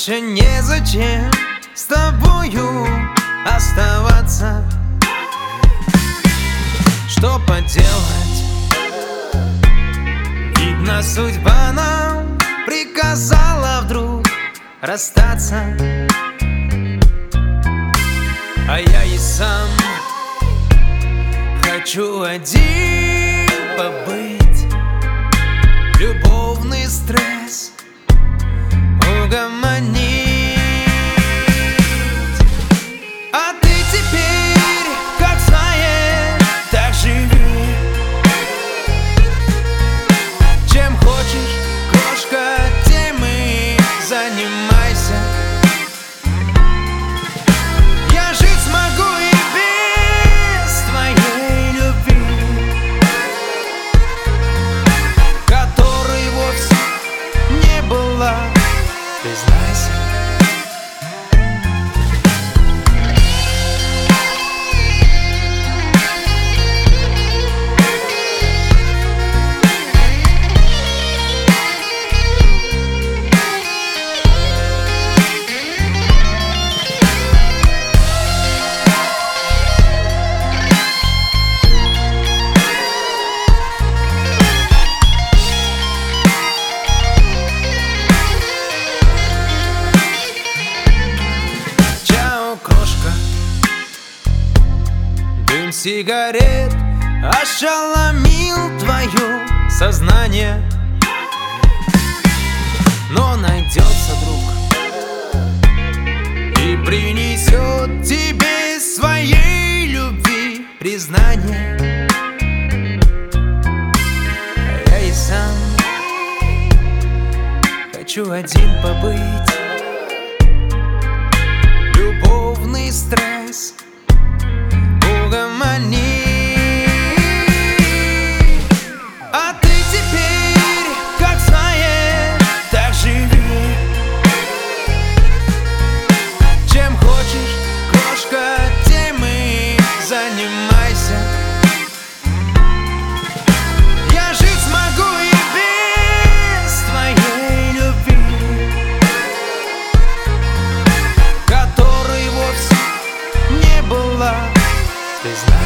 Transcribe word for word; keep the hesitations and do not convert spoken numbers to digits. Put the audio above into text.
больше незачем с тобою оставаться. Что поделать? Видно, судьба нам приказала вдруг расстаться. А я и сам хочу один побыть, любовный стресс угомонить. А ты теперь, как знаешь, так живи. Чем хочешь, крошка, тем и занимайся. Я жить смогу и без твоей любви, которой вовсе не было, признайся. Дым сигарет ошеломил твое сознание, но найдется друг и принесет тебе своей любви признание. А я и сам хочу один побыть, любовный стресс угомони. А ты теперь, как знаешь, так живи. Чем хочешь, крошка, тем и занимайся. Я жить смогу и без твоей любви, которой вовсе не было, признайся.